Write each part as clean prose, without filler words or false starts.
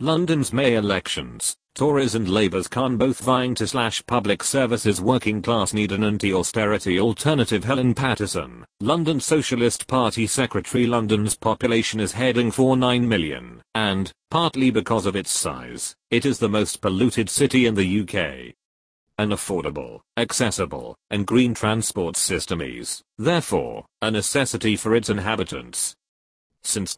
London's May elections, Tories and Labour's Khan both vying to slash public services. Working class need an anti-austerity alternative. Helen Patterson, London Socialist Party Secretary. London's population is heading for 9 million, and, partly because of its size, it is the most polluted city in the UK. An affordable, accessible, and green transport system is, therefore, a necessity for its inhabitants. Since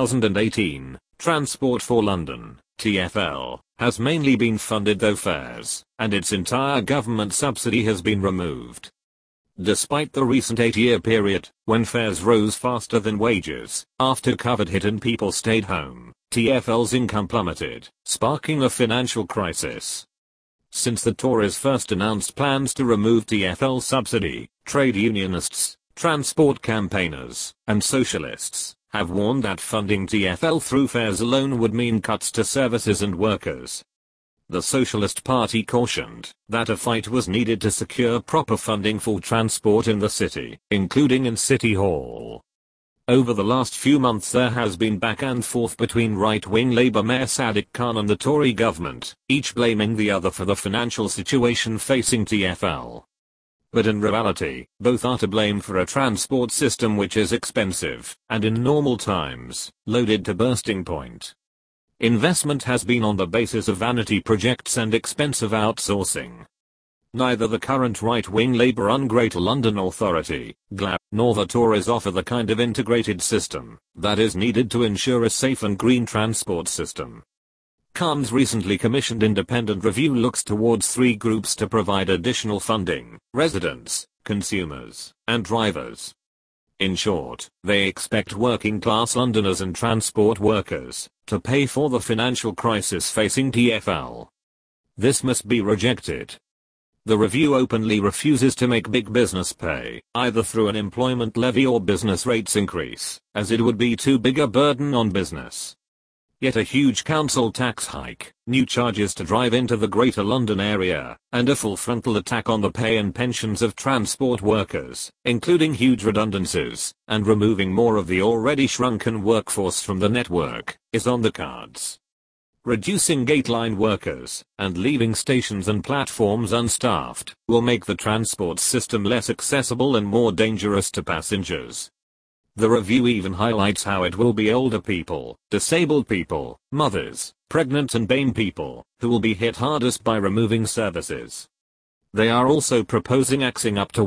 2018, Transport for London, TfL, has mainly been funded through fares, and its entire government subsidy has been removed. Despite the recent 8-year period, when fares rose faster than wages, after COVID hit and people stayed home, TfL's income plummeted, sparking a financial crisis. Since the Tories first announced plans to remove TfL subsidy, trade unionists, transport campaigners, and socialists have warned that funding TfL through fares alone would mean cuts to services and workers. The Socialist Party cautioned that a fight was needed to secure proper funding for transport in the city, including in City Hall. Over the last few months there has been back and forth between right-wing Labour Mayor Sadiq Khan and the Tory government, each blaming the other for the financial situation facing TfL. But in reality, both are to blame for a transport system which is expensive, and in normal times, loaded to bursting point. Investment has been on the basis of vanity projects and expensive outsourcing. Neither the current right-wing Labour-run Greater London Authority, GLAP, nor the Tories offer the kind of integrated system that is needed to ensure a safe and green transport system. Khan's recently commissioned independent review looks towards 3 groups to provide additional funding: residents, consumers, and drivers. In short, they expect working-class Londoners and transport workers to pay for the financial crisis facing TfL. This must be rejected. The review openly refuses to make big business pay, either through an employment levy or business rates increase, as it would be too big a burden on business. Yet a huge council tax hike, new charges to drive into the Greater London area, and a full frontal attack on the pay and pensions of transport workers, including huge redundancies, and removing more of the already shrunken workforce from the network, is on the cards. Reducing gate-line workers, and leaving stations and platforms unstaffed, will make the transport system less accessible and more dangerous to passengers. The review even highlights how it will be older people, disabled people, mothers, pregnant and BAME people, who will be hit hardest by removing services. They are also proposing axing up to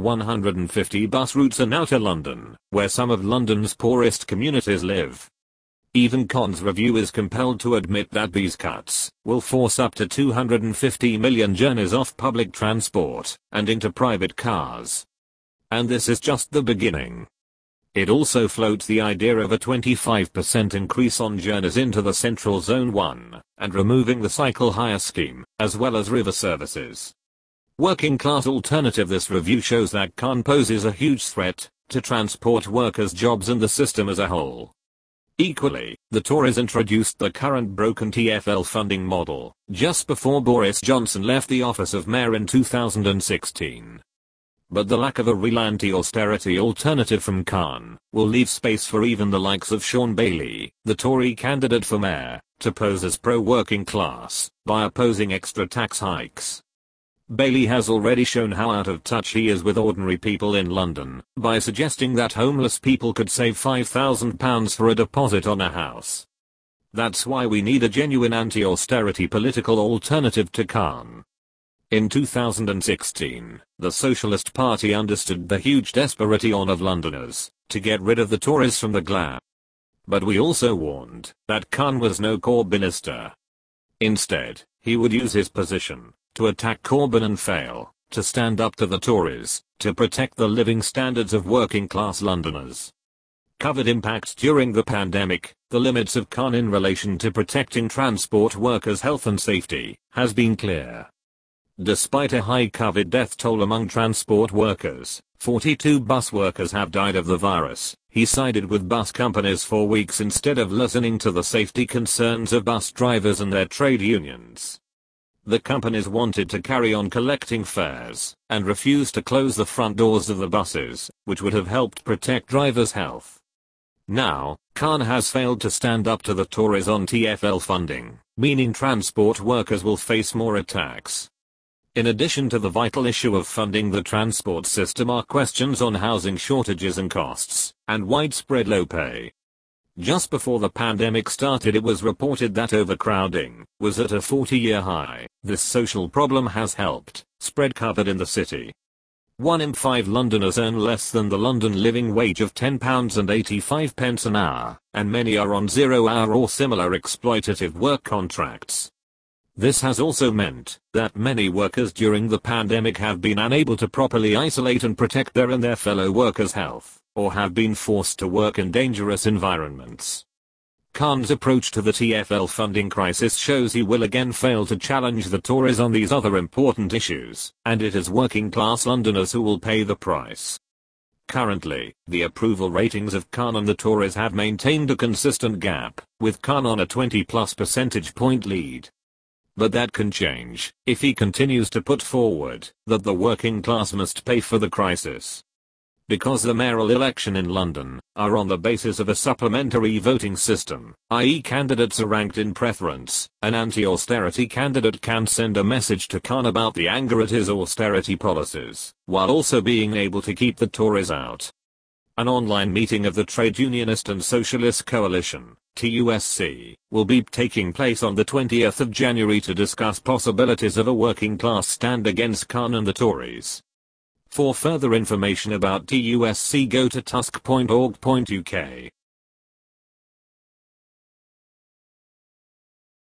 150 bus routes in outer London, where some of London's poorest communities live. Even Khan's review is compelled to admit that these cuts will force up to 250 million journeys off public transport and into private cars. And this is just the beginning. It also floats the idea of a 25% increase on journeys into the Central Zone 1, and removing the cycle hire scheme, as well as river services. Working class alternative. This review shows that Khan poses a huge threat to transport workers' jobs and the system as a whole. Equally, the Tories introduced the current broken TfL funding model just before Boris Johnson left the office of mayor in 2016. But the lack of a real anti-austerity alternative from Khan will leave space for even the likes of Sean Bailey, the Tory candidate for mayor, to pose as pro-working class by opposing extra tax hikes. Bailey has already shown how out of touch he is with ordinary people in London by suggesting that homeless people could save £5,000 for a deposit on a house. That's why we need a genuine anti-austerity political alternative to Khan. In 2016, the Socialist Party understood the huge desperation of Londoners to get rid of the Tories from the GLAP. But we also warned that Khan was no Corbynister. Instead, he would use his position to attack Corbyn and fail to stand up to the Tories to protect the living standards of working-class Londoners. Covered impact during the pandemic. The limits of Khan in relation to protecting transport workers' health and safety has been clear. Despite a high COVID death toll among transport workers, 42 bus workers have died of the virus. He sided with bus companies for weeks instead of listening to the safety concerns of bus drivers and their trade unions. The companies wanted to carry on collecting fares, and refused to close the front doors of the buses, which would have helped protect drivers' health. Now, Khan has failed to stand up to the Tories on TfL funding, meaning transport workers will face more attacks. In addition to the vital issue of funding the transport system are questions on housing shortages and costs, and widespread low pay. Just before the pandemic started, it was reported that overcrowding was at a 40-year high. This social problem has helped spread covered in the city. 1 in 5 Londoners earn less than the London living wage of £10.85 an hour, and many are on 0-hour or similar exploitative work contracts. This has also meant that many workers during the pandemic have been unable to properly isolate and protect their and their fellow workers' health, or have been forced to work in dangerous environments. Khan's approach to the TfL funding crisis shows he will again fail to challenge the Tories on these other important issues, and it is working-class Londoners who will pay the price. Currently, the approval ratings of Khan and the Tories have maintained a consistent gap, with Khan on a 20+ percentage point lead. But that can change if he continues to put forward that the working class must pay for the crisis. Because the mayoral election in London are on the basis of a supplementary voting system, i.e. candidates are ranked in preference, an anti-austerity candidate can send a message to Khan about the anger at his austerity policies, while also being able to keep the Tories out. An online meeting of the Trade Unionist and Socialist Coalition, TUSC, will be taking place on the 20th of January to discuss possibilities of a working class stand against Khan and the Tories. For further information about TUSC, go to tusk.org.uk.